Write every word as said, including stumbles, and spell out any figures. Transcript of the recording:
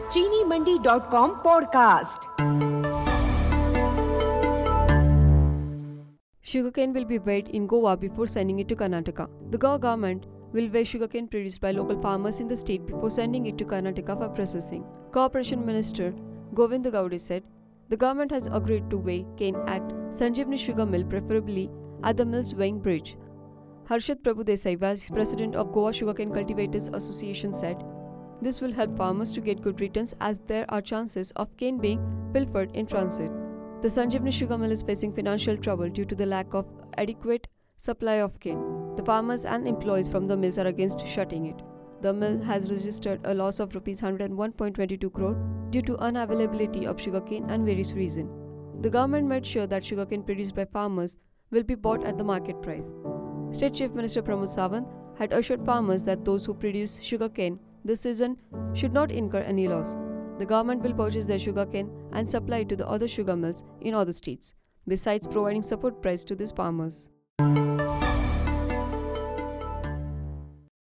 चीनी Mandi dot com podcast. Sugarcane will be weighed in Goa before sending it to Karnataka. The Goa government will weigh sugarcane produced by local farmers in the state before sending it to Karnataka for processing. Corporation Minister Govind Gowde said the government has agreed to weigh cane at Sanjeevani Sugar Mill, preferably at the mill's weighing bridge. Harshad Prabhu Desai, Vice President of Goa Sugarcane Cultivators Association, said this will help farmers to get good returns as there are chances of cane being pilfered in transit. The Sanjeevani Sugar Mill is facing financial trouble due to the lack of adequate supply of cane. The farmers and employees from the mills are against shutting it. The mill has registered a loss of rupees one hundred one point two two crore due to unavailability of sugarcane and various reasons. The government made sure that sugarcane produced by farmers will be bought at the market price. State Chief Minister Pramod Sawant had assured farmers that those who produce sugarcane this season should not incur any loss. The government will purchase their sugarcane and supply it to the other sugar mills in other states, besides providing support price to these farmers.